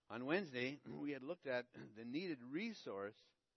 On Wednesday, we had looked at the needed resource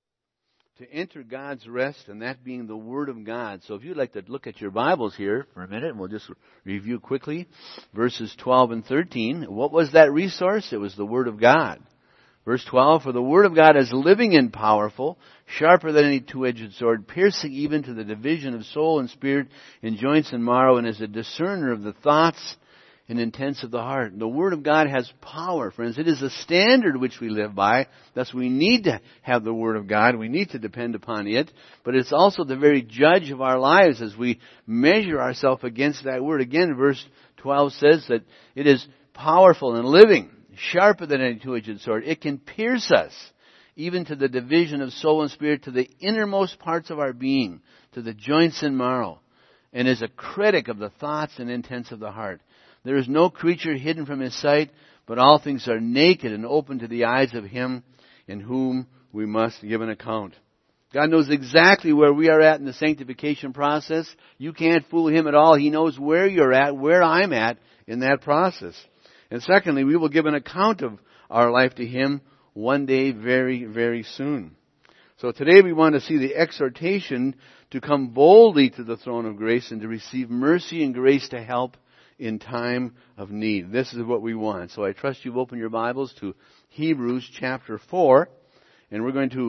to enter God's rest, and that being the Word of God. So if you'd like to look at your Bibles here for a minute, and we'll just review quickly verses 12 and 13. What was that resource? It was the Word of God. Verse 12, for the Word of God is living and powerful, sharper than any two-edged sword, piercing even to the division of soul and spirit, and joints and marrow, and is a discerner of the thoughts and intents of the heart. The Word of God has power, friends. It is a standard which we live by. Thus we need to have the Word of God. We need to depend upon it. But it's also the very judge of our lives as we measure ourselves against that Word. Again, verse 12 says that it is powerful and living, sharper than any two-edged sword. It can pierce us, even to the division of soul and spirit, to the innermost parts of our being, to the joints and marrow, and is a critic of the thoughts and intents of the heart. There is no creature hidden from His sight, but all things are naked and open to the eyes of Him in whom we must give an account. God knows exactly where we are at in the sanctification process. You can't fool Him at all. He knows where you're at, where I'm at in that process. And secondly, we will give an account of our life to Him one day very, very soon. So today we want to see the exhortation to come boldly to the throne of grace and to receive mercy and grace to help in time of need. This is what we want. So I trust you've opened your Bibles to Hebrews chapter 4. And you're going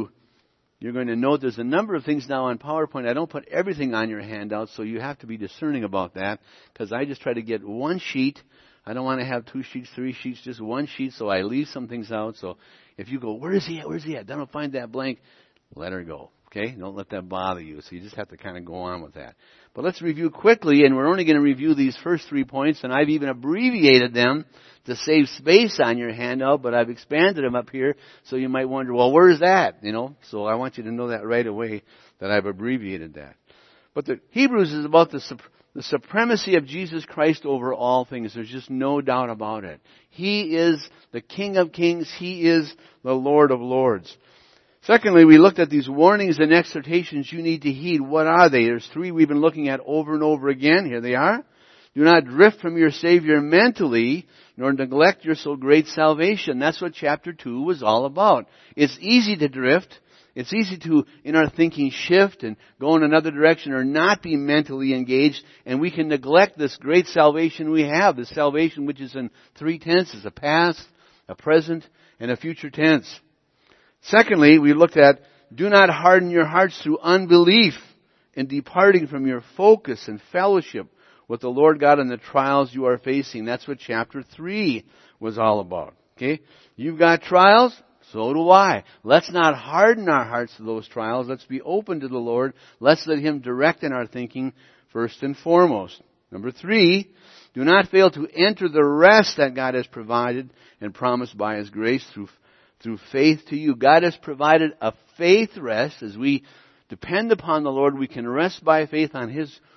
to note there's a number of things now on PowerPoint. I don't put everything on your handout, so you have to be discerning about that, because I just try to get one sheet. I don't want to have 2 sheets, 3 sheets, just one sheet, so I leave some things out. So if you go, where is he at? Where's he at? I don't find that blank. Let her go. Okay? Don't let that bother you. So you just have to kind of go on with that. But let's review quickly, and we're only going to review these first 3 points, and I've even abbreviated them to save space on your handout, but I've expanded them up here, so you might wonder, well, where is that? So I want you to know that right away, that I've abbreviated that. But the Hebrews is about the supremacy of Jesus Christ over all things. There's just no doubt about it. He is the King of Kings. He is the Lord of Lords. Secondly, we looked at these warnings and exhortations you need to heed. What are they? There's 3 we've been looking at over and over again. Here they are. Do not drift from your Savior mentally, nor neglect your so great salvation. That's what chapter 2 was all about. It's easy to drift. It's easy to, in our thinking, shift and go in another direction or not be mentally engaged, and we can neglect this great salvation we have, this salvation which is in 3 tenses, a past, a present, and a future tense. Secondly, we looked at, do not harden your hearts through unbelief in departing from your focus and fellowship with the Lord God in the trials you are facing. That's what chapter 3 was all about. Okay? You've got trials, so do I. Let's not harden our hearts to those trials. Let's be open to the Lord. Let's let Him direct in our thinking first and foremost. Number 3, do not fail to enter the rest that God has provided and promised by His grace through faith to you. God has provided a faith rest. As we depend upon the Lord, we can rest by faith on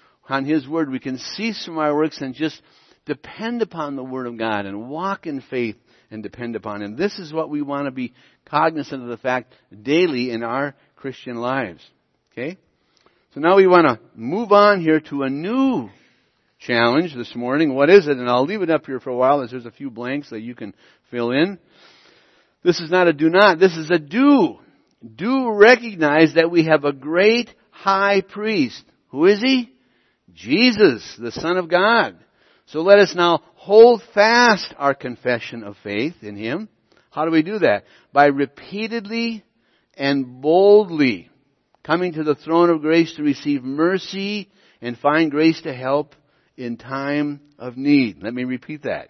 His Word. We can cease from our works and just depend upon the Word of God and walk in faith and depend upon Him. This is what we want to be cognizant of the fact daily in our Christian lives. Okay? So now we want to move on here to a new challenge this morning. What is it? And I'll leave it up here for a while as there's a few blanks that you can fill in. This is not a do not. This is a do. Do recognize that we have a great high priest. Who is He? Jesus, the Son of God. So let us now hold fast our confession of faith in Him. How do we do that? By repeatedly and boldly coming to the throne of grace to receive mercy and find grace to help in time of need. Let me repeat that.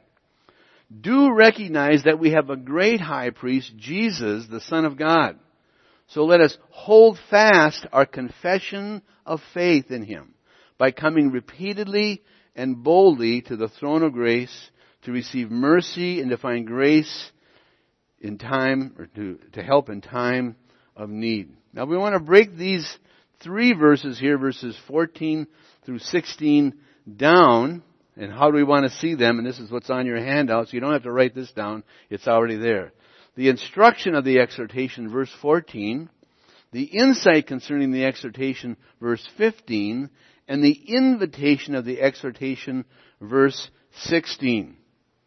Do recognize that we have a great high priest, Jesus, the Son of God. So let us hold fast our confession of faith in Him by coming repeatedly and boldly to the throne of grace to receive mercy and to find grace in time, or to help in time of need. Now we want to break these 3 verses here, verses 14 through 16, down. And how do we want to see them? And this is what's on your handout, so you don't have to write this down. It's already there. The instruction of the exhortation, verse 14. The insight concerning the exhortation, verse 15. And the invitation of the exhortation, verse 16.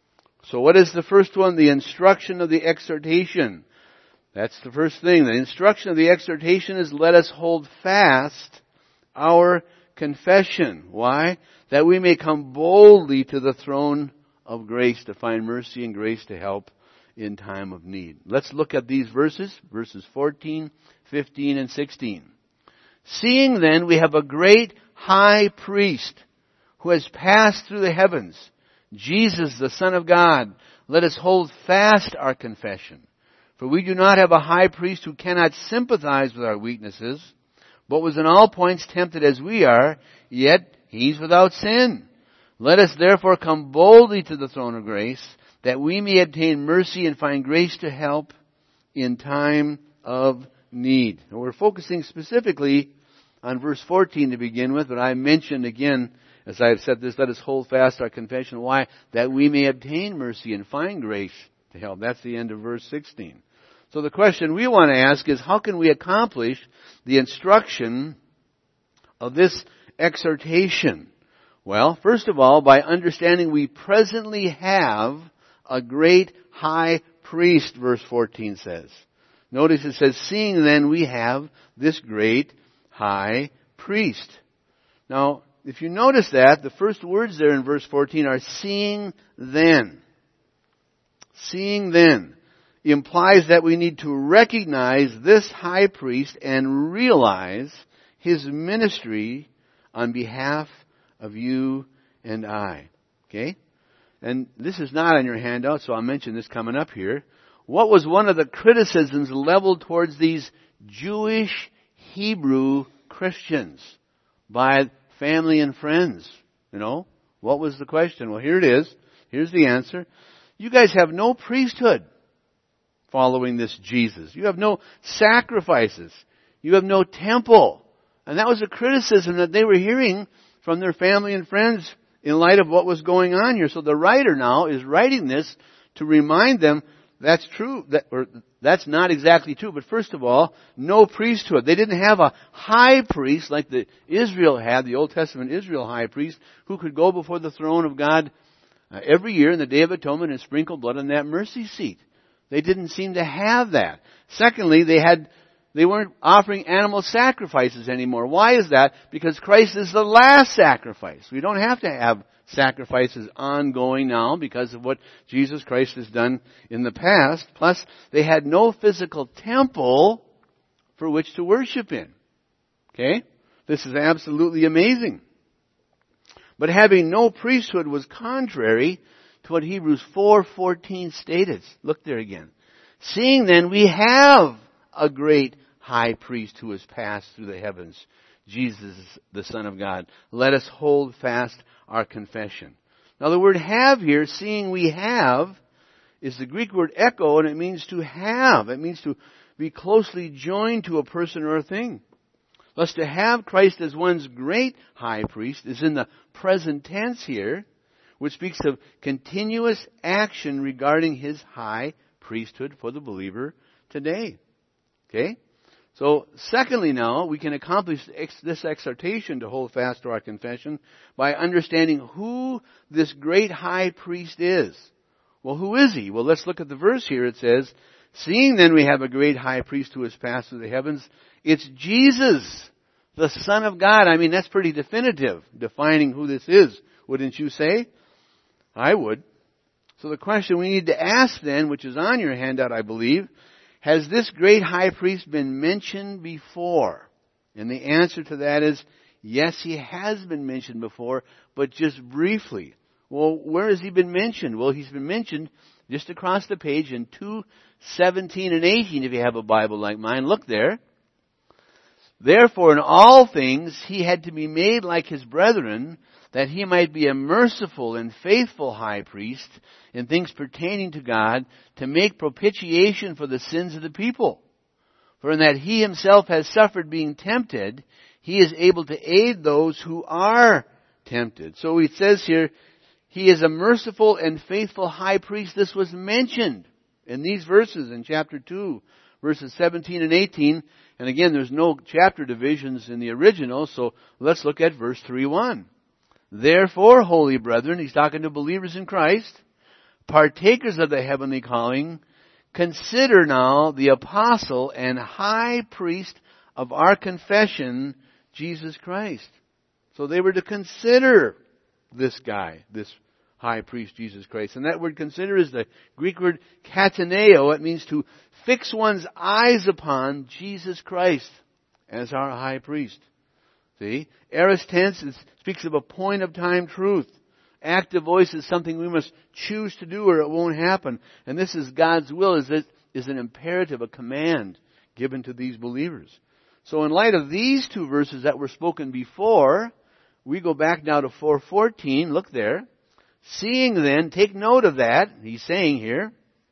So what is the first one? The instruction of the exhortation. That's the first thing. The instruction of the exhortation is, let us hold fast our confession. Why? That we may come boldly to the throne of grace to find mercy and grace to help in time of need. Let's look at these verses 14, 15, and 16. Seeing then we have a great high priest who has passed through the heavens, Jesus, the Son of God, let us hold fast our confession. For we do not have a high priest who cannot sympathize with our weaknesses, but was in all points tempted as we are, yet he's without sin. Let us therefore come boldly to the throne of grace, that we may obtain mercy and find grace to help in time of need. And we're focusing specifically on verse 14 to begin with, but I mentioned again, as I've said this, let us hold fast our confession. Why? That we may obtain mercy and find grace to help. That's the end of verse 16. So the question we want to ask is, how can we accomplish the instruction of this exhortation? Well, first of all, by understanding we presently have a great high priest, verse 14 says. Notice it says, seeing then we have this great high priest. Now, if you notice that, the first words there in verse 14 are seeing then. Seeing then implies that we need to recognize this high priest and realize his ministry on behalf of you and I. Okay? And this is not on your handout, so I'll mention this coming up here. What was one of the criticisms leveled towards these Jewish Hebrew Christians by family and friends? You know, what was the question? Well, here it is. Here's the answer. You guys have no priesthood following this Jesus. You have no sacrifices. You have no temple. And that was a criticism that they were hearing from their family and friends in light of what was going on here. So the writer now is writing this to remind them that's true, that's not exactly true. But first of all, no priesthood. They didn't have a high priest like the Israel had, the Old Testament Israel high priest, who could go before the throne of God every year in the Day of Atonement and sprinkle blood on that mercy seat. They didn't seem to have that. Secondly, they weren't offering animal sacrifices anymore. Why is that? Because Christ is the last sacrifice. We don't have to have sacrifices ongoing now because of what Jesus Christ has done in the past. Plus, they had no physical temple for which to worship in. Okay? This is absolutely amazing. But having no priesthood was contrary to what Hebrews 4:14 stated. Look there again. Seeing then we have a great high priest who has passed through the heavens, Jesus, the Son of God. Let us hold fast our confession. Now the word have here, seeing we have, is the Greek word echo, and it means to have. It means to be closely joined to a person or a thing. Thus to have Christ as one's great high priest is in the present tense here, which speaks of continuous action regarding his high priesthood for the believer today. Okay? So, secondly now, we can accomplish this exhortation to hold fast to our confession by understanding who this great high priest is. Well, who is he? Well, let's look at the verse here. It says, seeing then we have a great high priest who has passed through the heavens, it's Jesus, the Son of God. I mean, that's pretty definitive, defining who this is, wouldn't you say? I would. So the question we need to ask then, which is on your handout, I believe, has this great high priest been mentioned before? And the answer to that is, yes, he has been mentioned before, but just briefly. Well, where has he been mentioned? Well, he's been mentioned just across the page in 2:17 and 18, if you have a Bible like mine. Look there. Therefore, in all things, he had to be made like his brethren, that he might be a merciful and faithful high priest in things pertaining to God, to make propitiation for the sins of the people. For in that he himself has suffered being tempted, he is able to aid those who are tempted. So it says here, he is a merciful and faithful high priest. This was mentioned in these verses in chapter 2, verses 17 and 18. And again, there's no chapter divisions in the original, so let's look at verse 3:1. Therefore, holy brethren, he's talking to believers in Christ, partakers of the heavenly calling, consider now the apostle and high priest of our confession, Jesus Christ. So they were to consider this guy, this high priest, Jesus Christ. And that word consider is the Greek word kataneo. It means to fix one's eyes upon Jesus Christ as our high priest. See? Aorist tense speaks of a point of time truth. Active voice is something we must choose to do or it won't happen. And this is God's will, is an imperative, a command given to these believers. So in light of these two verses that were spoken before, we go back now to 4:14. Look there. Seeing then, take note of that, he's saying here,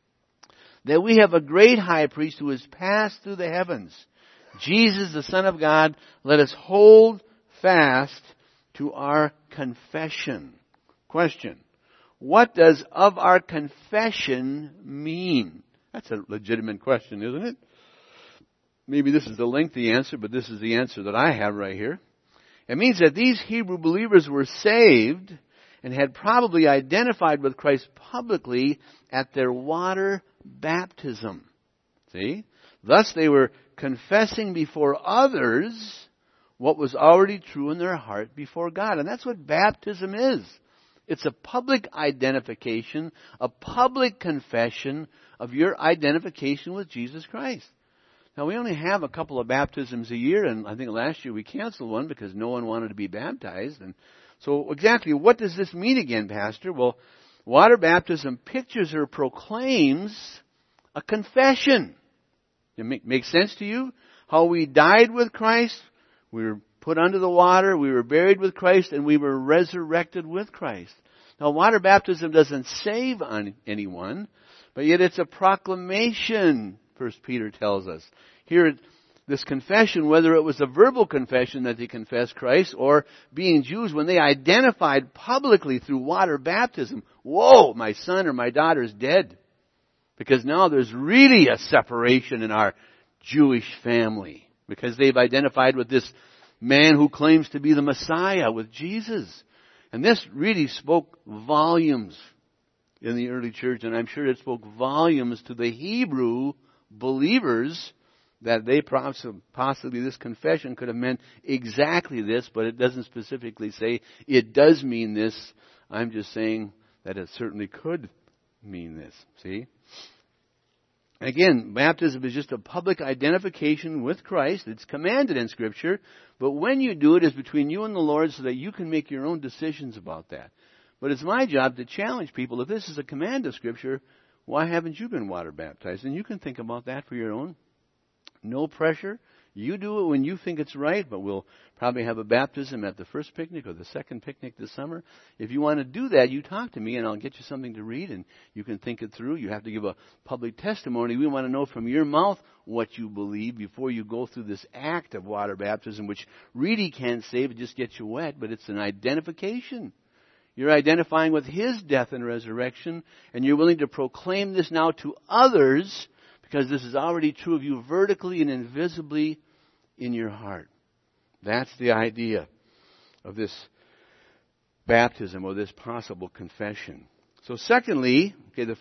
that we have a great high priest who has passed through the heavens, Jesus, the Son of God. Let us hold fast to our confession. Question: what does of our confession mean? That's a legitimate question, isn't it? Maybe this is a lengthy answer, but this is the answer that I have right here. It means that these Hebrew believers were saved and had probably identified with Christ publicly at their water baptism. See? Thus they were confessing before others what was already true in their heart before God. And that's what baptism is. It's a public identification, a public confession of your identification with Jesus Christ. Now, we only have a couple of baptisms a year, and I think last year we canceled one because no one wanted to be baptized. And so exactly what does this mean again, Pastor? Well, water baptism pictures or proclaims a confession. It makes sense to you? How we died with Christ, we were put under the water, we were buried with Christ, and we were resurrected with Christ. Now, water baptism doesn't save anyone, but yet it's a proclamation, 1 Peter tells us. Here, this confession, whether it was a verbal confession that they confessed Christ, or being Jews, when they identified publicly through water baptism, whoa, my son or my daughter's dead. Because now there's really a separation in our Jewish family. Because they've identified with this man who claims to be the Messiah, with Jesus. And this really spoke volumes in the early church, and I'm sure it spoke volumes to the Hebrew believers that they possibly this confession could have meant exactly this, but it doesn't specifically say it does mean this. I'm just saying that it certainly could mean this. See? Again, baptism is just a public identification with Christ. It's commanded in Scripture, but when you do it, it's between you and the Lord so that you can make your own decisions about that. But it's my job to challenge people. If this is a command of Scripture, why haven't you been water baptized? And you can think about that for your own. No pressure. You do it when you think it's right, but we'll probably have a baptism at the first picnic or the second picnic this summer. If you want to do that, you talk to me and I'll get you something to read and you can think it through. You have to give a public testimony. We want to know from your mouth what you believe before you go through this act of water baptism, which really can't save, it just gets you wet, but it's an identification. You're identifying with His death and resurrection, and you're willing to proclaim this now to others because this is already true of you vertically and invisibly in your heart. That's the idea of this baptism or this possible confession. So secondly, the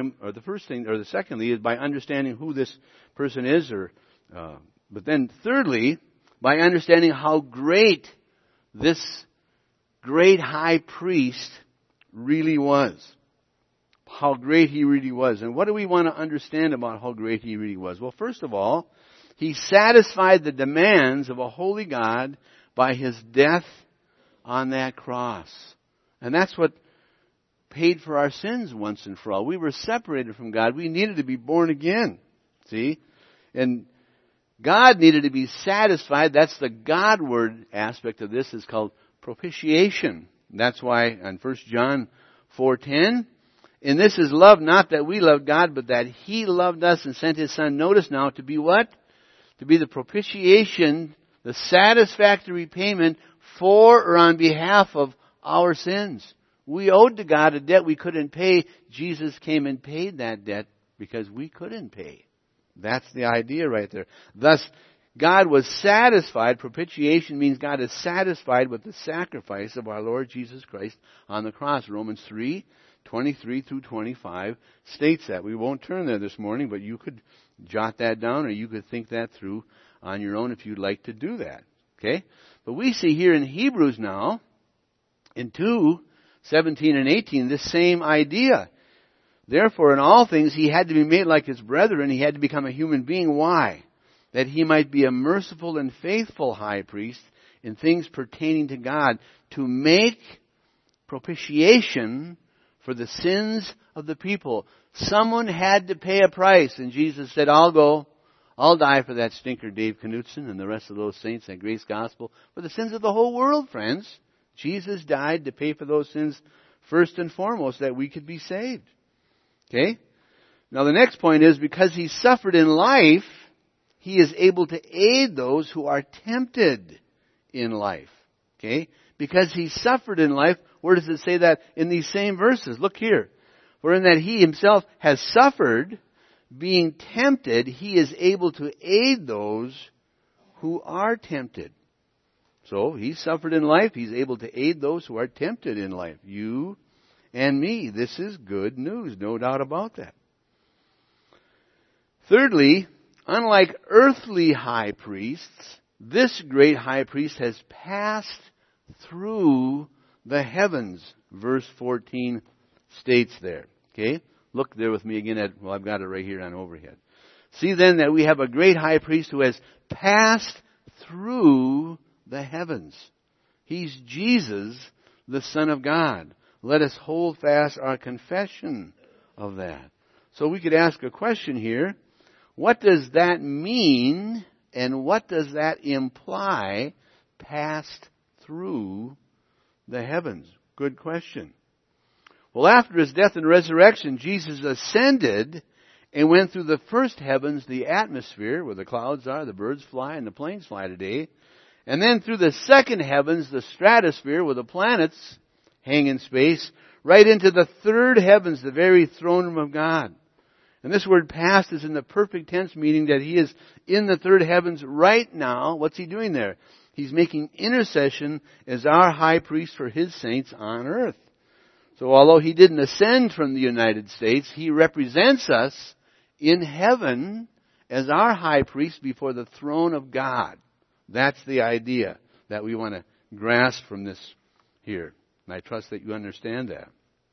secondly is by understanding who this person is, but then thirdly, by understanding how great this great high priest really was. How great he really was. And what do we want to understand about how great he really was? Well, first of all, he satisfied the demands of a holy God by his death on that cross. And that's what paid for our sins once and for all. We were separated from God. We needed to be born again. See? And God needed to be satisfied. That's the Godward aspect of this. Is called propitiation. That's why in 1 John 4:10, and this is love, not that we loved God, but that He loved us and sent His Son. Notice now, to be what? To be the propitiation, the satisfactory payment for or on behalf of our sins. We owed to God a debt we couldn't pay. Jesus came and paid that debt because we couldn't pay. That's the idea right there. Thus, God was satisfied. Propitiation means God is satisfied with the sacrifice of our Lord Jesus Christ on the cross. Romans 23 through 25 states that. We won't turn there this morning, but you could jot that down or you could think that through on your own if you'd like to do that. Okay? But we see here in Hebrews now, in 2:17 and 18, this same idea. Therefore, in all things, he had to be made like his brethren. He had to become a human being. Why? That he might be a merciful and faithful high priest in things pertaining to God, to make propitiation for the sins of the people. Someone had to pay a price, and Jesus said, I'll go. I'll die for that stinker Dave Knutson and the rest of those saints at Grace Gospel, for the sins of the whole world, friends. Jesus died to pay for those sins first and foremost, that we could be saved. Okay? Now the next point is, because he suffered in life, he is able to aid those who are tempted in life. Okay? Because he suffered in life, where does it say that in these same verses? Look here. For in that he himself has suffered, being tempted, he is able to aid those who are tempted. So, he suffered in life, he's able to aid those who are tempted in life. You and me. This is good news, no doubt about that. Thirdly, unlike earthly high priests, this great high priest has passed through the heavens. Verse 14 states there. Okay? Look there with me again at, well, I've got it right here on overhead. See then that we have a great high priest who has passed through the heavens. He's Jesus, the Son of God. Let us hold fast our confession of that. So we could ask a question here. What does that mean, and what does that imply, passed through the heavens? Good question. Well, after his death and resurrection, Jesus ascended and went through the first heavens, the atmosphere, where the clouds are, the birds fly, and the planes fly today. And then through the second heavens, the stratosphere, where the planets hang in space, right into the third heavens, the very throne room of God. And this word passed is in the perfect tense, meaning that he is in the third heavens right now. What's he doing there? He's making intercession as our high priest for his saints on earth. So although he didn't ascend from the United States, he represents us in heaven as our high priest before the throne of God. That's the idea that we want to grasp from this here. And I trust that you understand that.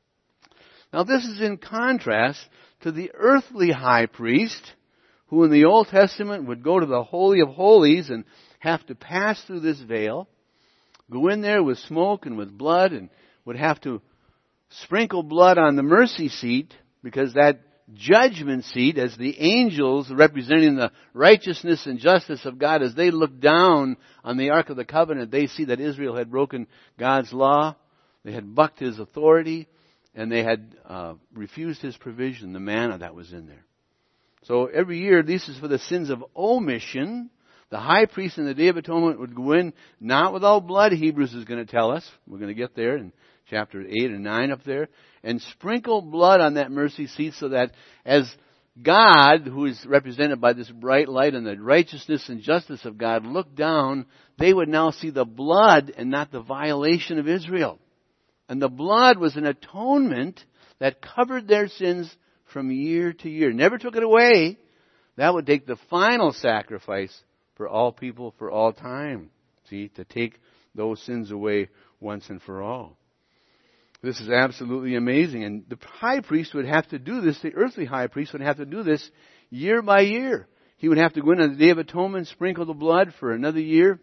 Now this is in contrast to the earthly high priest, who in the Old Testament would go to the Holy of Holies and have to pass through this veil, go in there with smoke and with blood, and would have to sprinkle blood on the mercy seat, because that judgment seat, as the angels representing the righteousness and justice of God, as they look down on the Ark of the Covenant, they see that Israel had broken God's law, they had bucked his authority, and they had refused his provision, the manna that was in there. So every year, this is for the sins of omission. The high priest in the Day of Atonement would go in, not without blood, Hebrews is going to tell us. We're going to get there in chapter 8 and 9 up there. And sprinkle blood on that mercy seat, so that as God, who is represented by this bright light and the righteousness and justice of God, look down, they would now see the blood and not the violation of Israel. And the blood was an atonement that covered their sins from year to year. Never took it away. That would take the final sacrifice for all people for all time. See, to take those sins away once and for all. This is absolutely amazing. And the high priest would have to do this, the earthly high priest would have to do this year by year. He would have to go in on the Day of Atonement, sprinkle the blood for another year,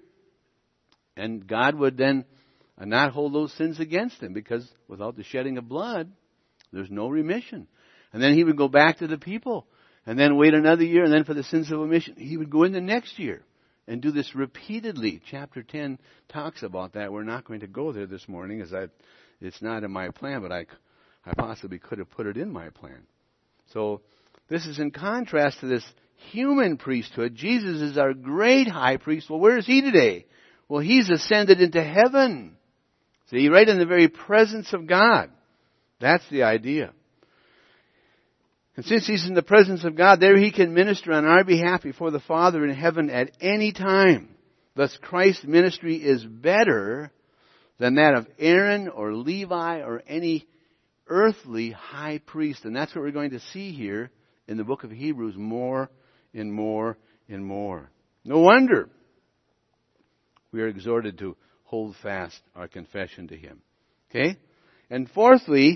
and God would then not hold those sins against him, because without the shedding of blood, there's no remission. And then he would go back to the people, and then wait another year, and then for the sins of omission, he would go in the next year and do this repeatedly. Chapter 10 talks about that. We're not going to go there this morning, as it's not in my plan, but I possibly could have put it in my plan. So this is in contrast to this human priesthood. Jesus is our great high priest. Well, where is he today? Well, he's ascended into heaven. See, right in the very presence of God. That's the idea. And since he's in the presence of God, there he can minister on our behalf before the Father in heaven at any time. Thus, Christ's ministry is better than that of Aaron or Levi or any earthly high priest. And that's what we're going to see here in the book of Hebrews more and more and more. No wonder we are exhorted to hold fast our confession to Him. Okay? And fourthly,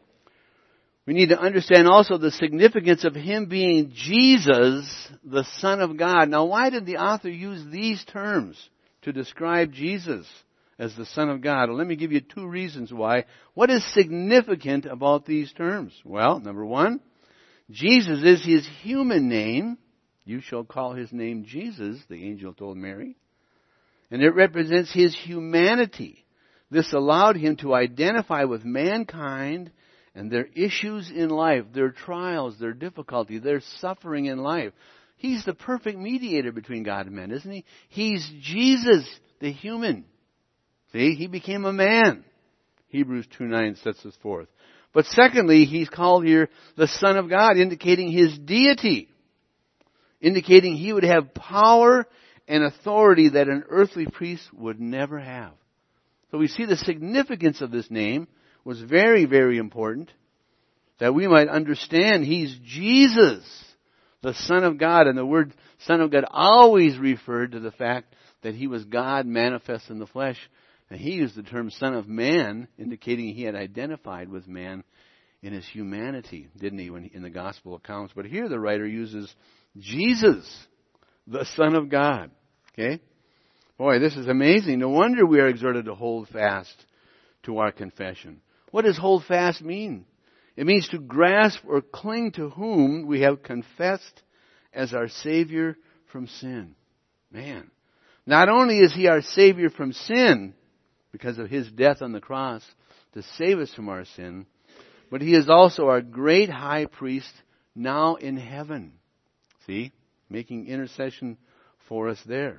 we need to understand also the significance of Him being Jesus, the Son of God. Now, why did the author use these terms to describe Jesus as the Son of God? Well, let me give you two reasons why. What is significant about these terms? Well, number one, Jesus is His human name. You shall call His name Jesus, the angel told Mary. And it represents His humanity. This allowed Him to identify with mankind and their issues in life, their trials, their difficulty, their suffering in life. He's the perfect mediator between God and man, isn't He? He's Jesus, the human. See, He became a man. Hebrews 2:9 sets this forth. But secondly, He's called here the Son of God, indicating His deity. Indicating He would have power and authority that an earthly priest would never have. So we see the significance of this name was very, very important, that we might understand He's Jesus, the Son of God. And the word Son of God always referred to the fact that He was God manifest in the flesh. And He used the term Son of Man, indicating He had identified with man in His humanity, didn't He, in the gospel accounts? But here the writer uses Jesus, the Son of God. Okay? Boy, this is amazing. No wonder we are exhorted to hold fast to our confession. What does hold fast mean? It means to grasp or cling to whom we have confessed as our Savior from sin. Man. Not only is He our Savior from sin, because of His death on the cross to save us from our sin, but He is also our great high priest now in heaven. See? Making intercession for us there.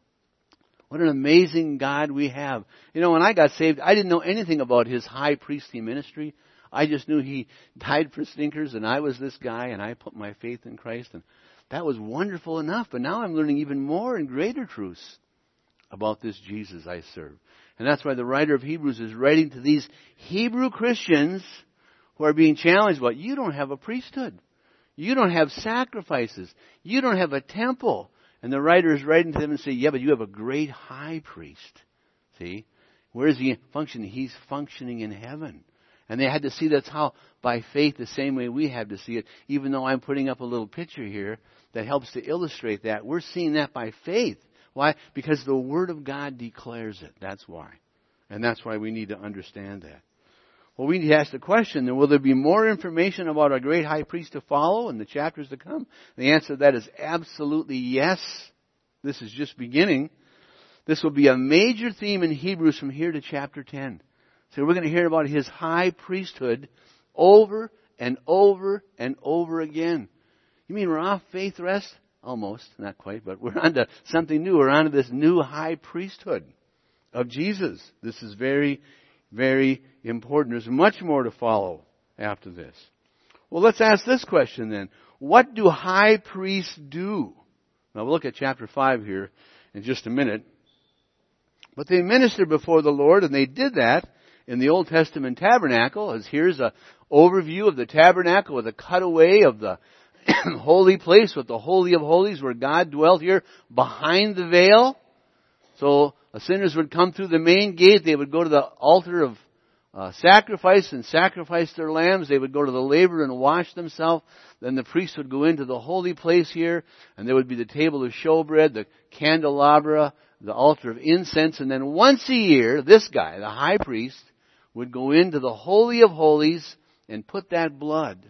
What an amazing God we have. You know, when I got saved, I didn't know anything about His high priestly ministry. I just knew He died for stinkers, and I was this guy, and I put my faith in Christ, and that was wonderful enough. But now I'm learning even more and greater truths about this Jesus I serve. And that's why the writer of Hebrews is writing to these Hebrew Christians who are being challenged. Well, you don't have a priesthood. You don't have sacrifices. You don't have a temple. And the writer is writing to them and saying, yeah, but you have a great high priest. See? Where is He functioning? He's functioning in heaven. And they had to see that's how, by faith, the same way we have to see it. Even though I'm putting up a little picture here that helps to illustrate that. We're seeing that by faith. Why? Because the Word of God declares it. That's why. And that's why we need to understand that. Well, we need to ask the question, then, will there be more information about our great high priest to follow in the chapters to come? The answer to that is absolutely yes. This is just beginning. This will be a major theme in Hebrews from here to chapter 10. So we're going to hear about His high priesthood over and over and over again. You mean we're off faith rest? Almost, not quite, but we're on to something new. We're on to this new high priesthood of Jesus. This is very, very important. There's much more to follow after this. Well, let's ask this question then. What do high priests do? Now we'll look at chapter 5 here in just a minute. But they ministered before the Lord, and they did that in the Old Testament tabernacle. As here's an overview of the tabernacle with a cutaway of the holy place with the Holy of Holies where God dwelt here behind the veil. So sinners would come through the main gate. They would go to the altar of sacrifice and sacrifice their lambs. They would go to the laver and wash themselves. Then the priest would go into the holy place here, and there would be the table of showbread, the candelabra, the altar of incense. And then once a year, this guy, the high priest, would go into the Holy of Holies and put that blood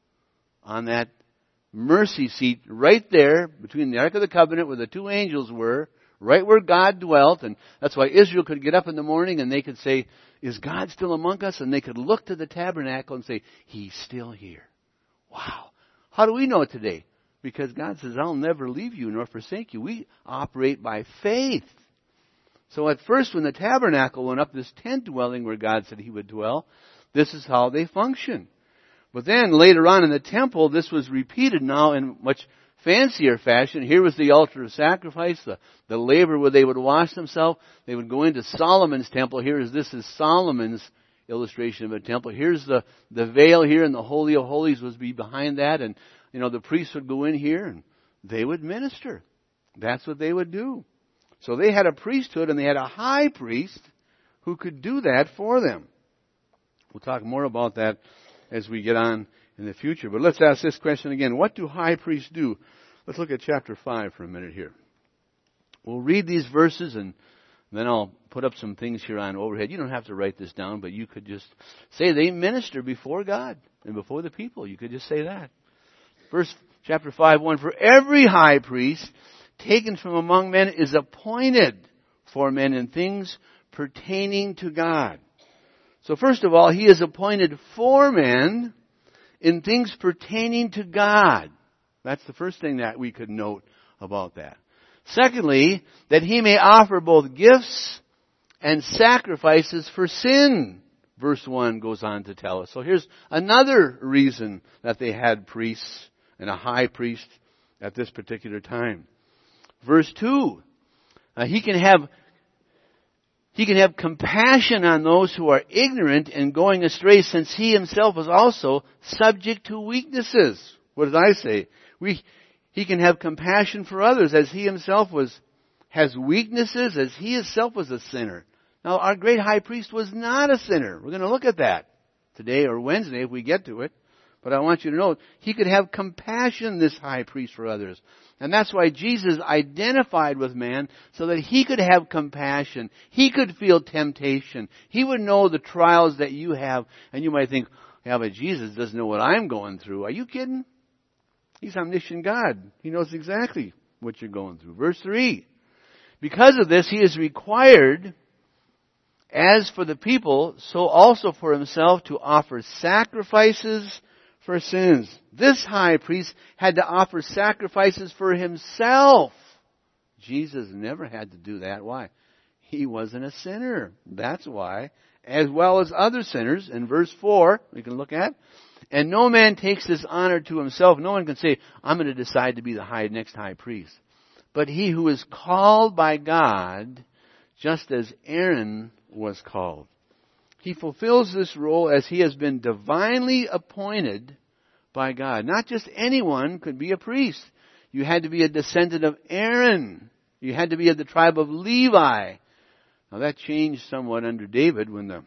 on that mercy seat right there between the Ark of the Covenant where the two angels were, right where God dwelt. And that's why Israel could get up in the morning and they could say, is God still among us? And they could look to the tabernacle and say, He's still here. Wow. How do we know it today? Because God says, I'll never leave you nor forsake you. We operate by faith. So at first when the tabernacle went up, this tent dwelling where God said He would dwell, this is how they function. But then later on in the temple, this was repeated now in much fancier fashion. Here was the altar of sacrifice, the laver where they would wash themselves. They would go into Solomon's temple. This is Solomon's illustration of a temple. Here's the veil here, and the Holy of Holies was be behind that, and the priests would go in here and they would minister. That's what they would do. So they had a priesthood, and they had a high priest who could do that for them. We'll talk more about that as we get on in the future. But let's ask this question again. What do high priests do? Let's look at chapter 5 for a minute here. We'll read these verses, and then I'll put up some things here on overhead. You don't have to write this down, but you could just say they minister before God and before the people. You could just say that. Chapter 5:1, for every high priest taken from among men is appointed for men in things pertaining to God. So first of all, he is appointed for men in things pertaining to God. That's the first thing that we could note about that. Secondly, that he may offer both gifts and sacrifices for sin. Verse 1 goes on to tell us. So here's another reason that they had priests and a high priest at this particular time. Verse 2, he can have compassion on those who are ignorant and going astray, since he himself is also subject to weaknesses. What did I say? He can have compassion for others as he himself has weaknesses, as he himself was a sinner. Now, our great high priest was not a sinner. We're going to look at that today or Wednesday if we get to it. But I want you to know, he could have compassion, this high priest, for others. And that's why Jesus identified with man, so that he could have compassion. He could feel temptation. He would know the trials that you have. And you might think, yeah, but Jesus doesn't know what I'm going through. Are you kidding? He's omniscient God. He knows exactly what you're going through. Verse 3. Because of this, he is required, as for the people, so also for himself, to offer sacrifices for sins. This high priest had to offer sacrifices for himself. Jesus never had to do that. Why? He wasn't a sinner. That's why. As well as other sinners. In verse 4, we can look at. And no man takes this honor to himself. No one can say, I'm going to decide to be the next high priest. But he who is called by God, just as Aaron was called. He fulfills this role as he has been divinely appointed by God. Not just anyone could be a priest. You had to be a descendant of Aaron. You had to be of the tribe of Levi. Now that changed somewhat under David when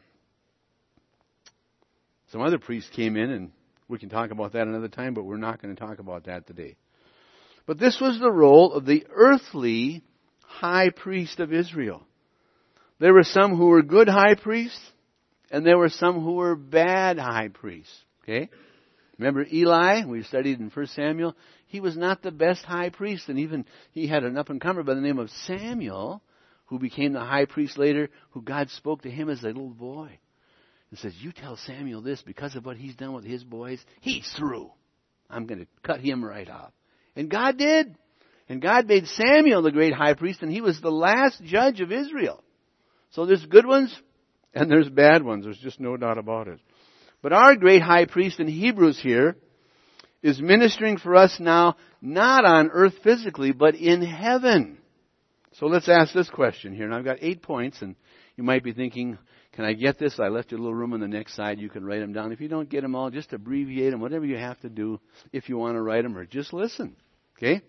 some other priests came in, and we can talk about that another time, but we're not going to talk about that today. But this was the role of the earthly high priest of Israel. There were some who were good high priests, and there were some who were bad high priests. Okay? Remember Eli? We studied in 1 Samuel. He was not the best high priest, and even he had an up-and-comer by the name of Samuel, who became the high priest later, who God spoke to him as a little boy. And says, you tell Samuel this, because of what he's done with his boys, he's through. I'm going to cut him right off. And God did. And God made Samuel the great high priest, and he was the last judge of Israel. So there's good ones, and there's bad ones. There's just no doubt about it. But our great high priest in Hebrews here is ministering for us now, not on earth physically, but in heaven. So let's ask this question here. And I've got 8 points, and you might be thinking, can I get this? I left you a little room on the next side. You can write them down. If you don't get them all, just abbreviate them, whatever you have to do if you want to write them, or just listen. Okay?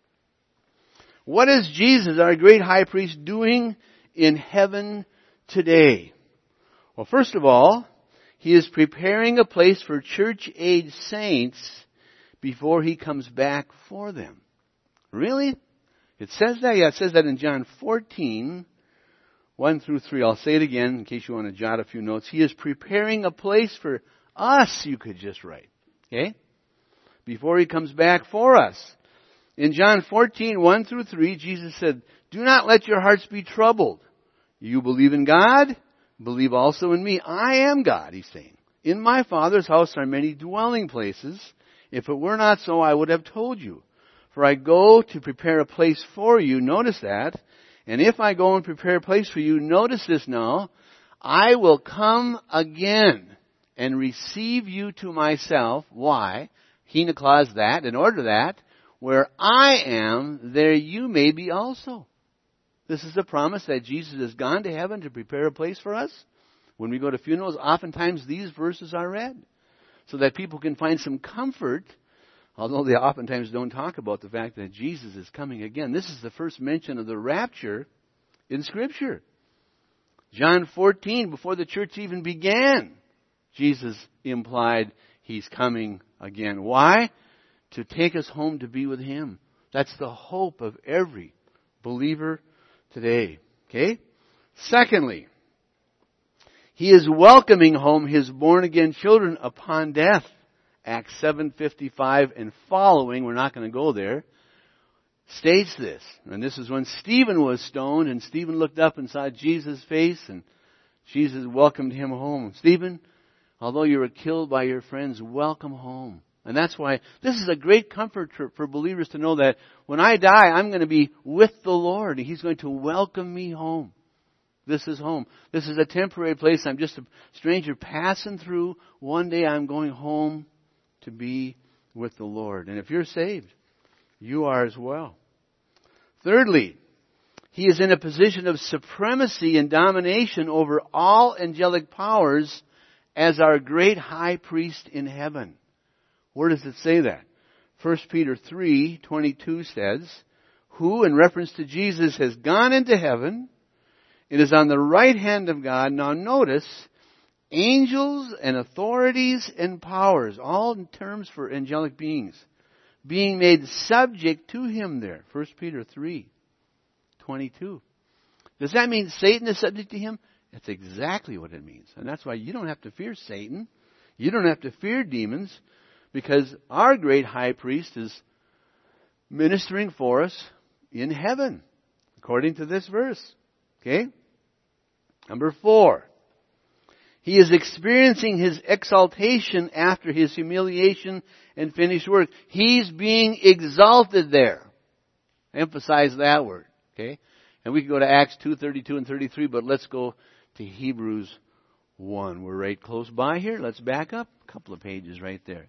What is Jesus, our great high priest, doing in heaven today? Well, first of all, he is preparing a place for church-age saints before he comes back for them. Really? It says that? Yeah, it says that in John 14, 1 through 3. I'll say it again in case you want to jot a few notes. He is preparing a place for us, you could just write. Okay? Before he comes back for us. In John 14, 1 through 3, Jesus said, do not let your hearts be troubled. You believe in God, believe also in me. I am God, he's saying. In my Father's house are many dwelling places. If it were not so, I would have told you. For I go to prepare a place for you. Notice that. And if I go and prepare a place for you, notice this now, I will come again and receive you to myself. Why? Hina clause that, in order that, where I am, there you may be also. This is a promise that Jesus has gone to heaven to prepare a place for us. When we go to funerals, oftentimes these verses are read so that people can find some comfort, although they oftentimes don't talk about the fact that Jesus is coming again. This is the first mention of the rapture in Scripture. John 14, before the church even began, Jesus implied He's coming again. Why? To take us home to be with Him. That's the hope of every believer today. Okay? Secondly, He is welcoming home His born-again children upon death. Acts 7:55 and following, we're not going to go there, states this. And this is when Stephen was stoned, and Stephen looked up and saw Jesus' face, and Jesus welcomed him home. Stephen, although you were killed by your friends, welcome home. And that's why this is a great comfort for believers to know that when I die, I'm going to be with the Lord. He's going to welcome me home. This is home. This is a temporary place. I'm just a stranger passing through. One day I'm going home to be with the Lord. And if you're saved, you are as well. Thirdly, He is in a position of supremacy and domination over all angelic powers as our great high priest in heaven. Where does it say that? 1 Peter 3:22 says, who, in reference to Jesus, has gone into heaven, it is on the right hand of God. Now notice, angels and authorities and powers, all in terms for angelic beings, being made subject to Him there. 1 Peter 3:22. Does that mean Satan is subject to Him? That's exactly what it means. And that's why you don't have to fear Satan. You don't have to fear demons, because our great high priest is ministering for us in heaven, according to this verse. Okay? Number 4. He is experiencing His exaltation after His humiliation and finished work. He's being exalted there. Emphasize that word. Okay? And we can go to Acts 2:32 and 33, but let's go to Hebrews 1. We're right close by here. Let's back up a couple of pages right there.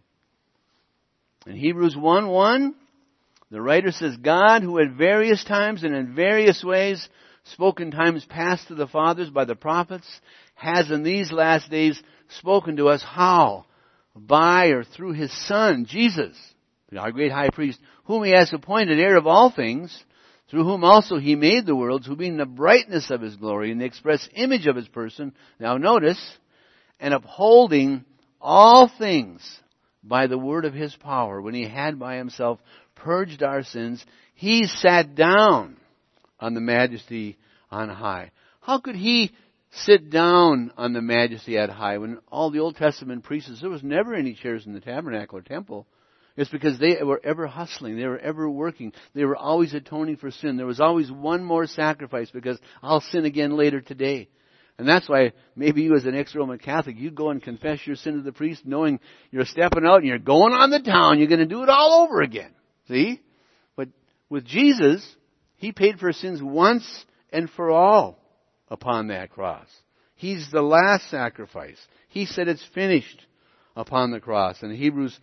In Hebrews 1:1, the writer says, God, who at various times and in various ways spoke in times past to the fathers by the prophets, has in these last days spoken to us how? By or through His Son, Jesus, our great high priest, whom He has appointed heir of all things, through whom also He made the worlds, who being the brightness of His glory and the express image of His person, now notice, and upholding all things by the word of His power, when He had by Himself purged our sins, He sat down on the majesty on high. How could He sit down on the majesty on high when all the Old Testament priests, there was never any chairs in the tabernacle or temple? It's because they were ever hustling. They were ever working. They were always atoning for sin. There was always one more sacrifice because I'll sin again later today. And that's why maybe you as an ex-Roman Catholic, you go and confess your sin to the priest knowing you're stepping out and you're going on the town. You're going to do it all over again. See? But with Jesus, He paid for sins once and for all upon that cross. He's the last sacrifice. He said it's finished upon the cross. And Hebrews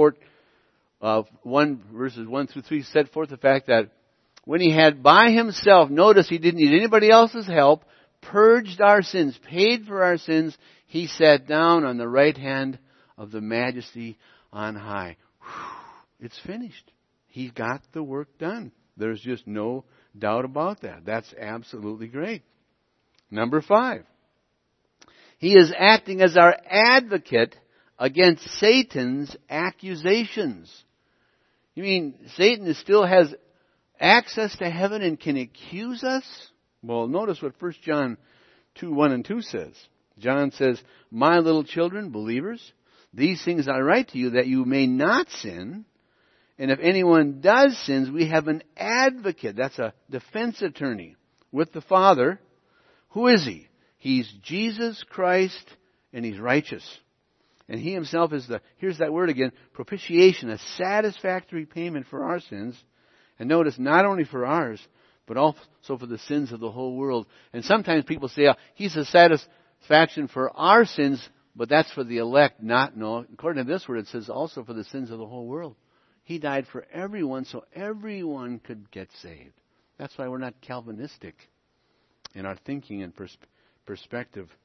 1 verses 1 through 3 set forth the fact that when He had by Himself, notice He didn't need anybody else's help, purged our sins, paid for our sins, He sat down on the right hand of the majesty on high. It's finished. He got the work done. There's just no doubt about that. That's absolutely great. Number 5. He is acting as our advocate against Satan's accusations. You mean Satan still has access to heaven and can accuse us? Well, notice what 1 John 2:1 and 2 says. John says, my little children, believers, these things I write to you that you may not sin. And if anyone does sin, we have an advocate. That's a defense attorney with the Father. Who is He? He's Jesus Christ, and He's righteous. And He Himself is here's that word again, propitiation, a satisfactory payment for our sins. And notice, not only for ours, but also for the sins of the whole world. And sometimes people say, He's a satisfaction for our sins, but that's for the elect, no. According to this word, it says also for the sins of the whole world. He died for everyone so everyone could get saved. That's why we're not Calvinistic in our thinking and perspective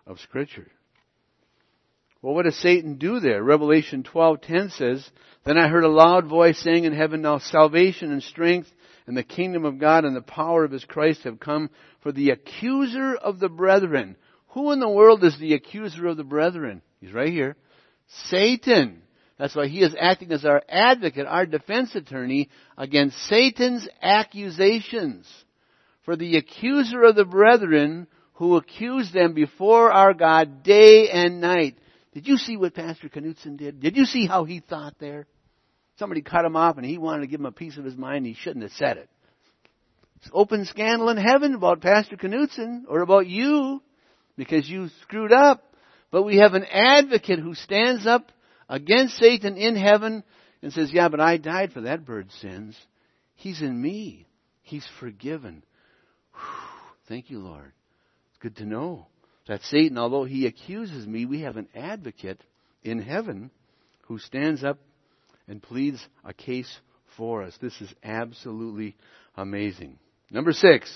of Scripture. Well, what does Satan do there? Revelation 12:10 says, "Then I heard a loud voice saying in heaven, now salvation and strength and the kingdom of God and the power of His Christ have come, for the accuser of the brethren." Who in the world is the accuser of the brethren? He's right here. Satan. That's why he is acting as our advocate, our defense attorney against Satan's accusations. For the accuser of the brethren who accused them before our God day and night. Did you see what Pastor Knutson did? Did you see how he thought there? Somebody cut him off and he wanted to give him a piece of his mind. He shouldn't have said it. It's open scandal in heaven about Pastor Knutson or about you because you screwed up. But we have an advocate who stands up against Satan in heaven and says, yeah, but I died for that bird's sins. He's in me. He's forgiven. Whew, thank you, Lord. It's good to know that Satan, although he accuses me, we have an advocate in heaven who stands up and pleads a case for us. This is absolutely amazing. Number 6.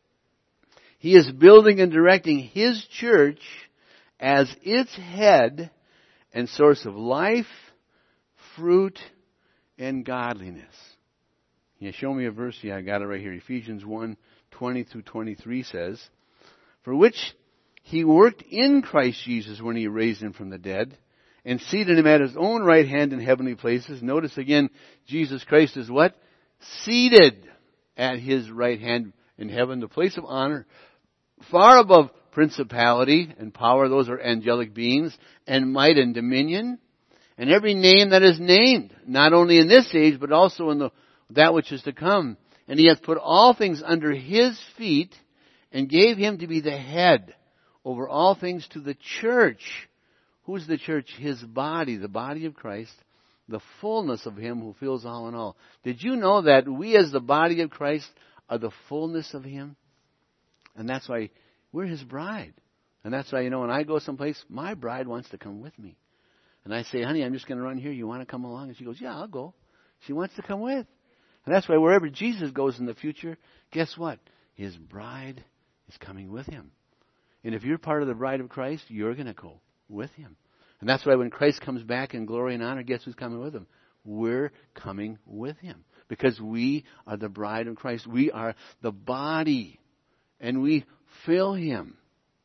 He is building and directing His church as its head and source of life, fruit, and godliness. Yeah, show me a verse. Yeah, I got it right here. Ephesians 1:20-23 says, "For which He worked in Christ Jesus when He raised Him from the dead, and seated Him at His own right hand in heavenly places." Notice again, Jesus Christ is what? Seated at His right hand in heaven, the place of honor, far above principality and power. Those are angelic beings, and might and dominion, and every name that is named, not only in this age, but also in that which is to come. And He hath put all things under His feet, and gave Him to be the head over all things to the church. Who's the church? His body, the body of Christ, the fullness of Him who fills all in all. Did you know that we as the body of Christ are the fullness of Him? And that's why we're His bride. And that's why, when I go someplace, my bride wants to come with me. And I say, honey, I'm just going to run here. You want to come along? And she goes, yeah, I'll go. She wants to come with. And that's why wherever Jesus goes in the future, guess what? His bride is coming with Him. And if you're part of the bride of Christ, you're going to go with Him. And that's why when Christ comes back in glory and honor, guess who's coming with Him? We're coming with Him. Because we are the bride of Christ. We are the body. And we fill Him.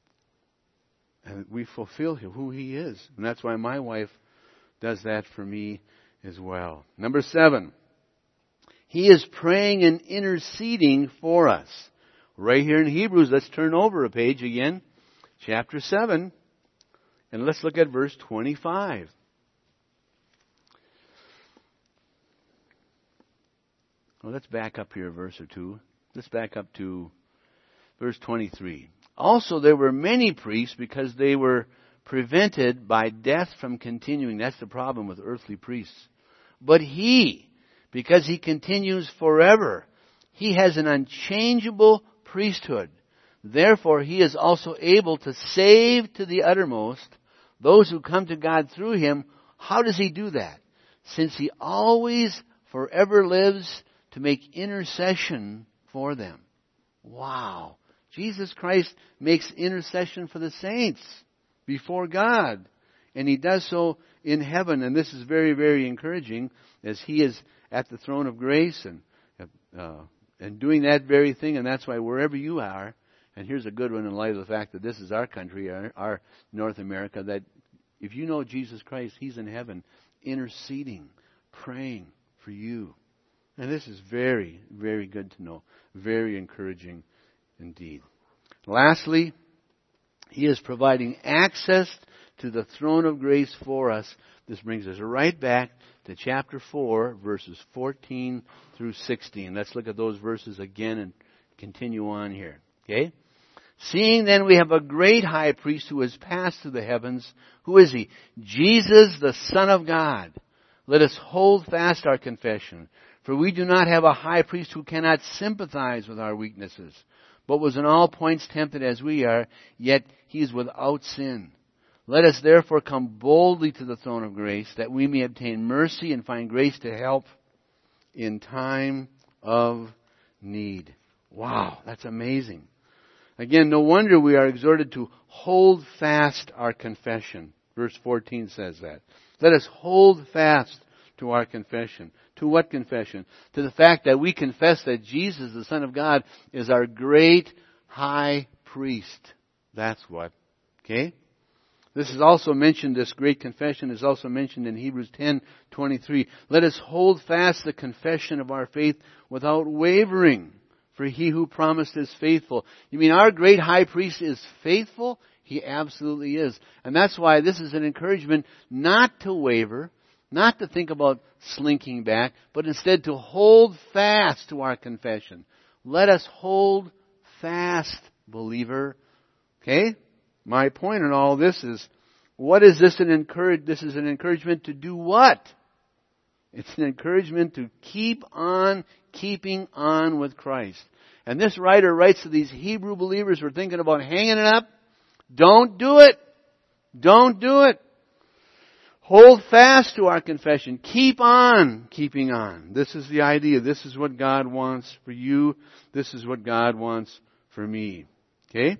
And we fulfill Him, who He is. And that's why my wife does that for me as well. Number 7. He is praying and interceding for us. Right here in Hebrews, let's turn over a page again. Chapter 7. And let's look at verse 25. Well, let's back up here a verse or two. Let's back up to verse 23. Also, there were many priests because they were prevented by death from continuing. That's the problem with earthly priests. But He, because He continues forever, He has an unchangeable priesthood. Therefore, He is also able to save to the uttermost those who come to God through Him. How does He do that? Since He always forever lives to make intercession for them. Wow. Jesus Christ makes intercession for the saints before God. And He does so in heaven. And this is very, very encouraging as He is at the throne of grace and doing that very thing. And that's why wherever you are, and here's a good one in light of the fact that this is our country, our North America, that if you know Jesus Christ, He's in heaven interceding, praying for you. And this is very, very good to know. Very encouraging indeed. Lastly, He is providing access to the throne of grace for us. This brings us right back to chapter 4, verses 14 through 16. Let's look at those verses again and continue on here. Okay? Seeing then we have a great high priest who has passed through the heavens. Who is He? Jesus, the Son of God. Let us hold fast our confession. For we do not have a high priest who cannot sympathize with our weaknesses, but was in all points tempted as we are, yet He is without sin. Let us therefore come boldly to the throne of grace, that we may obtain mercy and find grace to help in time of need. Wow, that's amazing. Again, no wonder we are exhorted to hold fast our confession. Verse 14 says that. Let us hold fast to our confession. To what confession? To the fact that we confess that Jesus, the Son of God, is our great high priest. That's what. Okay? This is also mentioned, this great confession is also mentioned in Hebrews 10:23. Let us hold fast the confession of our faith without wavering, for he who promised is faithful. You mean our great high priest is faithful? He absolutely is. And that's why this is an encouragement not to waver, not to think about slinking back, but instead to hold fast to our confession. Let us hold fast, believer. Okay? My point in all this is, what is this an encouragement? This is an encouragement to do what? It's an encouragement to keep on keeping on with Christ. And this writer writes to these Hebrew believers who are thinking about hanging it up. Don't do it. Don't do it. Hold fast to our confession. Keep on keeping on. This is the idea. This is what God wants for you. This is what God wants for me. Okay?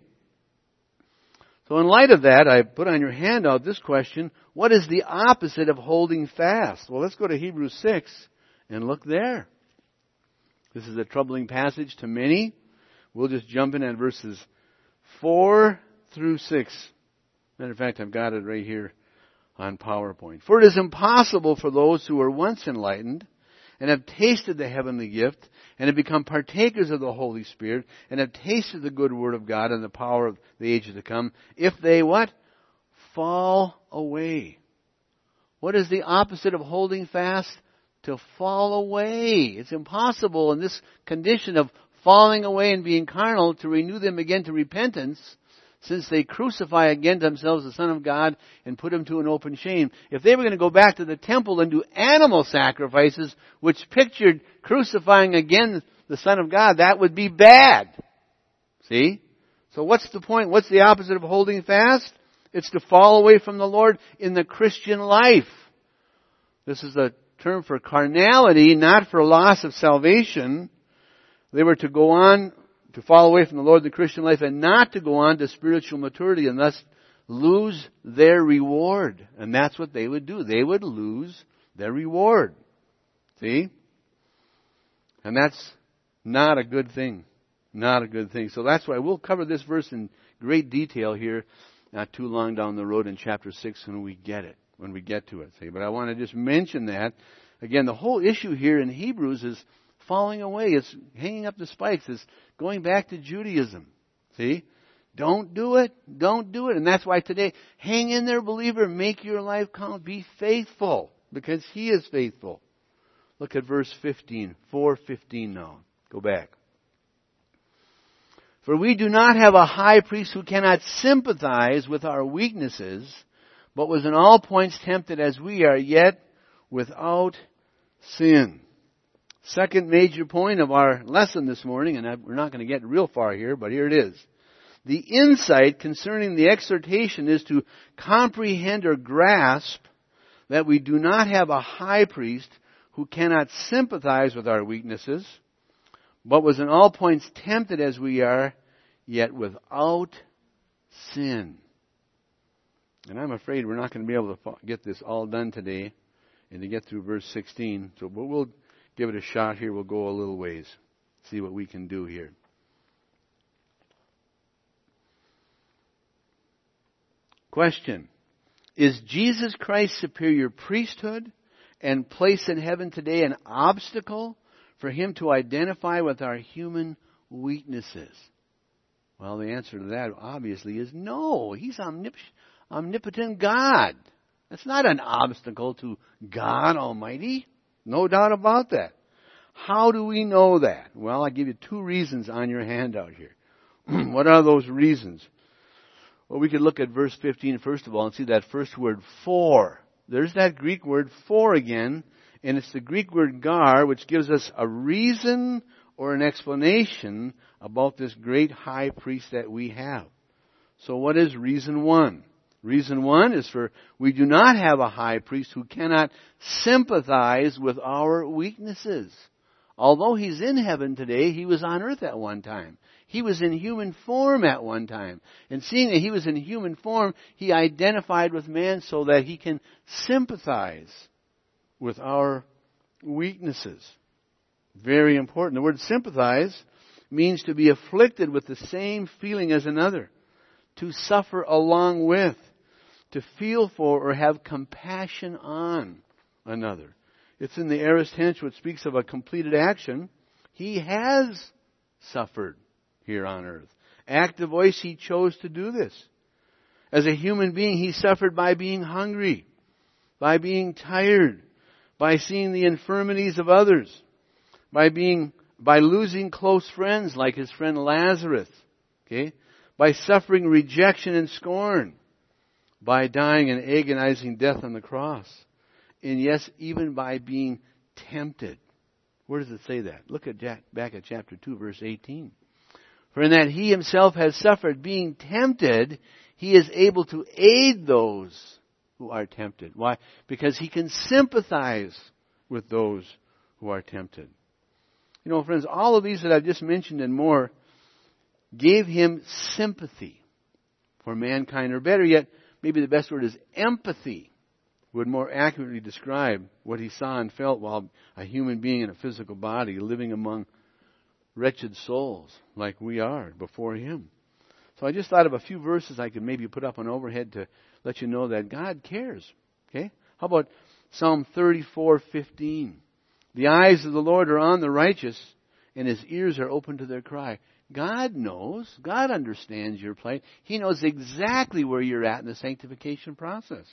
So in light of that, I put on your handout this question: what is the opposite of holding fast? Well, let's go to Hebrews 6 and look there. This is a troubling passage to many. We'll just jump in at verses 4 through 6. Matter of fact, I've got it right here on PowerPoint. For it is impossible for those who were once enlightened and have tasted the heavenly gift and have become partakers of the Holy Spirit and have tasted the good word of God and the power of the ages to come, if they what? Fall away. What is the opposite of holding fast? To fall away. It's impossible in this condition of falling away and being carnal to renew them again to repentance, since they crucify again to themselves the Son of God and put him to an open shame. If they were going to go back to the temple and do animal sacrifices, which pictured crucifying again the Son of God, that would be bad. See? So what's the point? What's the opposite of holding fast? It's to fall away from the Lord in the Christian life. This is a term for carnality, not for loss of salvation. They were to go on to fall away from the Lord in the Christian life and not to go on to spiritual maturity and thus lose their reward. And that's what they would do. They would lose their reward. See? And that's not a good thing. Not a good thing. So that's why we'll cover this verse in great detail here, not too long down the road in chapter 6 when we get it, when we get to it. See? But I want to just mention that. Again, the whole issue here in Hebrews is falling away. It's hanging up the spikes. It's going back to Judaism. See? Don't do it. Don't do it. And that's why today, hang in there, believer. Make your life count. Be faithful, because He is faithful. Look at verse 15. 4:15 now. Go back. For we do not have a high priest who cannot sympathize with our weaknesses, but was in all points tempted as we are, yet without sin. Second major point of our lesson this morning, and we're not going to get real far here, but here it is. The insight concerning the exhortation is to comprehend or grasp that we do not have a high priest who cannot sympathize with our weaknesses, but was in all points tempted as we are, yet without sin. And I'm afraid we're not going to be able to get this all done today and to get through verse 16. So we'll give it a shot here. We'll go a little ways. See what we can do here. Question. Is Jesus Christ's superior priesthood and place in heaven today an obstacle for Him to identify with our human weaknesses? Well, the answer to that obviously is no. He's omnipotent God. That's not an obstacle to God Almighty. No doubt about that. How do we know that? Well, I'll give you 2 reasons on your handout here. What are those reasons? Well, we could look at verse 15 first of all and see that first word, for. There's that Greek word for again, and it's the Greek word gar, which gives us a reason or an explanation about this great high priest that we have. So what is reason 1? Reason 1 is for we do not have a high priest who cannot sympathize with our weaknesses. Although He's in heaven today, He was on earth at one time. He was in human form at one time. And seeing that He was in human form, He identified with man so that He can sympathize with our weaknesses. Very important. The word sympathize means to be afflicted with the same feeling as another, to suffer along with, to feel for or have compassion on another. It's in the aorist tense, which speaks of a completed action. He has suffered here on earth. Active voice, He chose to do this. As a human being, He suffered by being hungry, by being tired, by seeing the infirmities of others, by losing close friends like His friend Lazarus, okay? By suffering rejection and scorn, by dying an agonizing death on the cross, and yes, even by being tempted. Where does it say that? Look at back at chapter 2, verse 18. For in that He Himself has suffered being tempted, He is able to aid those who are tempted. Why? Because He can sympathize with those who are tempted. You know, friends, all of these that I've just mentioned and more gave Him sympathy for mankind, or better yet, maybe the best word is empathy, would more accurately describe what He saw and felt while a human being in a physical body living among wretched souls like we are before Him. So I just thought of a few verses I could maybe put up on overhead to let you know that God cares. Okay? How about Psalm 34:15? The eyes of the Lord are on the righteous, and His ears are open to their cry. God knows. God understands your plight. He knows exactly where you're at in the sanctification process.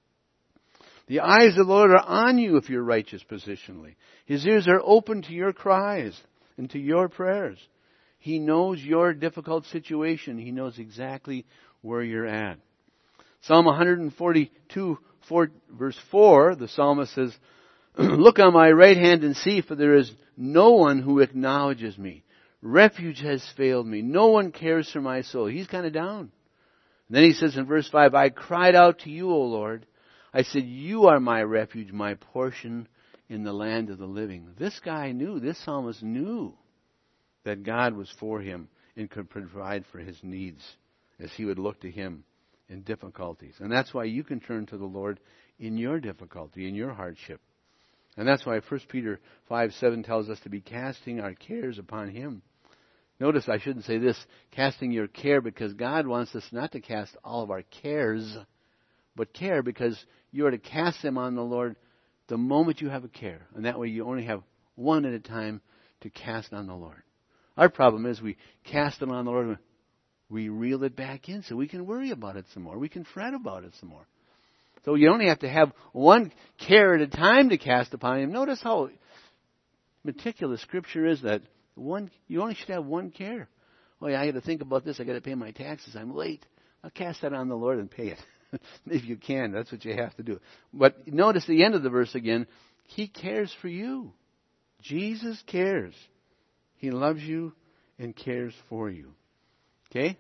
The eyes of the Lord are on you if you're righteous positionally. His ears are open to your cries and to your prayers. He knows your difficult situation. He knows exactly where you're at. Psalm 142, verse 4, the psalmist says, Look on my right hand and see, for there is no one who acknowledges me. Refuge has failed me. No one cares for my soul. He's kind of down. And then he says in verse 5, I cried out to you, O Lord. I said, you are my refuge, my portion in the land of the living. This guy knew, this psalmist knew that God was for him and could provide for his needs as he would look to Him in difficulties. And that's why you can turn to the Lord in your difficulty, in your hardship. And that's why 1 Peter 5:7 tells us to be casting our cares upon Him. Notice I shouldn't say this, casting your care, because God wants us not to cast all of our cares, but care because you are to cast them on the Lord the moment you have a care. And that way you only have one at a time to cast on the Lord. Our problem is we cast it on the Lord and we reel it back in so we can worry about it some more. We can fret about it some more. So you only have to have one care at a time to cast upon Him. Notice how meticulous Scripture is that you only should have one care. Oh yeah, I got to think about this. I got to pay my taxes. I'm late. I'll cast that on the Lord and pay it. If you can, that's what you have to do. But notice the end of the verse again. He cares for you. Jesus cares. He loves you and cares for you. Okay?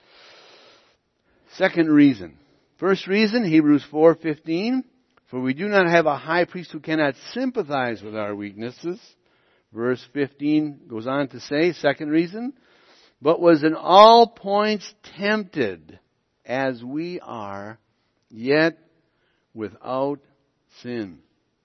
Second reason. First reason, Hebrews 4:15. For we do not have a high priest who cannot sympathize with our weaknesses. Verse 15 goes on to say, second reason, but was in all points tempted as we are, yet without sin.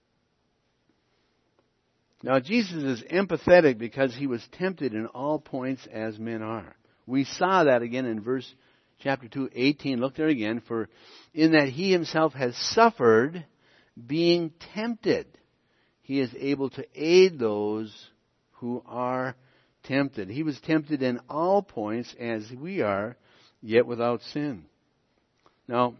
Now Jesus is empathetic because He was tempted in all points as men are. We saw that again in chapter 2:18. Look there again. For in that He Himself has suffered being tempted, He is able to aid those who are tempted. He was tempted in all points as we are, yet without sin. Now,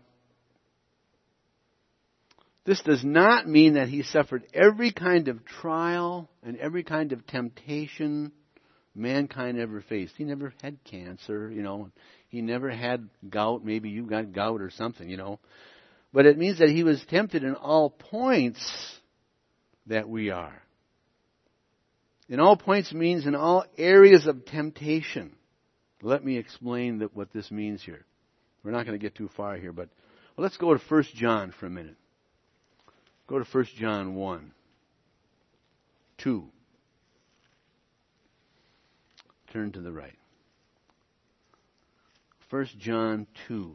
this does not mean that He suffered every kind of trial and every kind of temptation mankind ever faced. He never had cancer, He never had gout. Maybe you got gout or something, But it means that He was tempted in all points that we are. In all points means in all areas of temptation. Let me explain what this means here. We're not going to get too far here, but let's go to 1 John for a minute. Go to 1 John 1, 2. turn to the right. 1 John 2.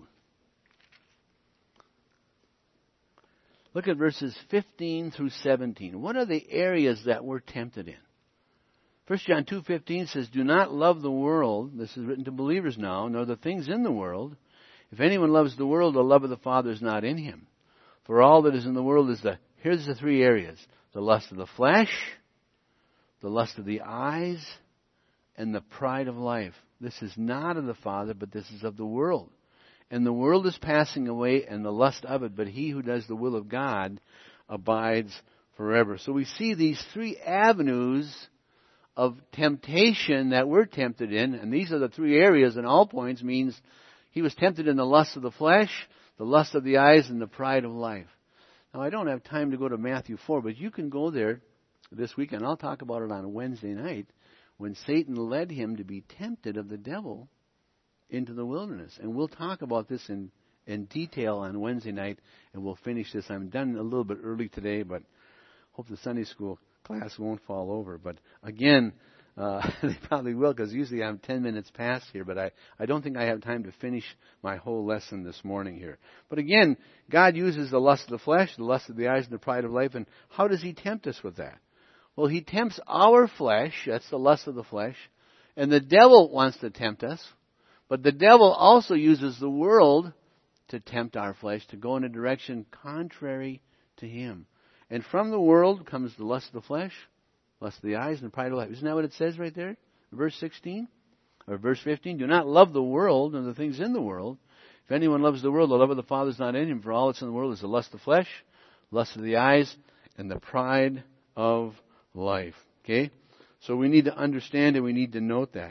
Look at verses 15 through 17. What are the areas that we're tempted in? 1 John 2:15 says, "Do not love the world," this is written to believers now, "nor the things in the world. If anyone loves the world, the love of the Father is not in him. For all that is in the world is here's the three areas: the lust of the flesh, the lust of the eyes, and the pride of life. This is not of the Father, but this is of the world. And the world is passing away, and the lust of it, but he who does the will of God abides forever." So we see these three avenues of temptation that we're tempted in, and these are the three areas, and all points means he was tempted in the lust of the flesh, the lust of the eyes, and the pride of life. Now, I don't have time to go to Matthew 4, but you can go there this week, and I'll talk about it on Wednesday night, when Satan led him to be tempted of the devil into the wilderness. And we'll talk about this in detail on Wednesday night, and we'll finish this. I'm done a little bit early today, but hope the Sunday school class won't fall over. But again, they probably will, because usually I'm 10 minutes past here, but I don't think I have time to finish my whole lesson this morning here. But again, God uses the lust of the flesh, the lust of the eyes, and the pride of life, and how does he tempt us with that? Well, he tempts our flesh, that's the lust of the flesh, and the devil wants to tempt us, but the devil also uses the world to tempt our flesh to go in a direction contrary to him. And from the world comes the lust of the flesh, lust of the eyes, and the pride of life. Isn't that what it says right there? Verse 16? Or verse 15? "Do not love the world and the things in the world. If anyone loves the world, the love of the Father is not in him. For all that's in the world is the lust of the flesh, lust of the eyes, and the pride of life." Okay? So we need to understand and we need to note that.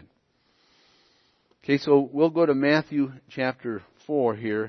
Okay, so we'll go to Matthew chapter 4 here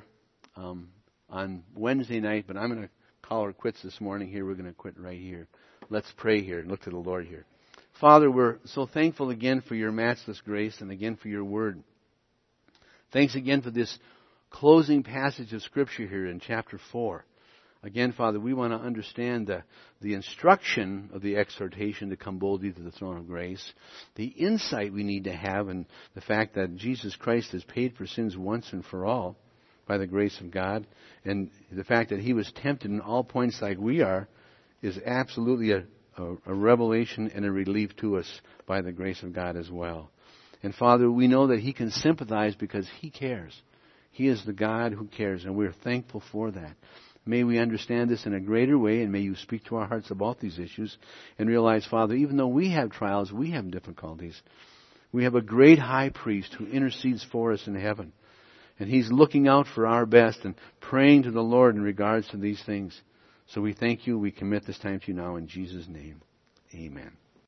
on Wednesday night, but I'm going to call her quits this morning here. We're going to quit right here. Let's pray here and look to the Lord here. Father, we're so thankful again for your matchless grace and again for your word. Thanks again for this closing passage of Scripture here in chapter 4. Again, Father, we want to understand the instruction of the exhortation to come boldly to the throne of grace, the insight we need to have, and the fact that Jesus Christ has paid for sins once and for all by the grace of God, and the fact that he was tempted in all points like we are is absolutely a revelation and a relief to us by the grace of God as well. And Father, we know that he can sympathize because he cares. He is the God who cares, and we're thankful for that. May we understand this in a greater way, and may you speak to our hearts about these issues and realize, Father, even though we have trials, we have difficulties, we have a great high priest who intercedes for us in heaven. And he's looking out for our best and praying to the Lord in regards to these things. So we thank you. We commit this time to you now in Jesus' name. Amen.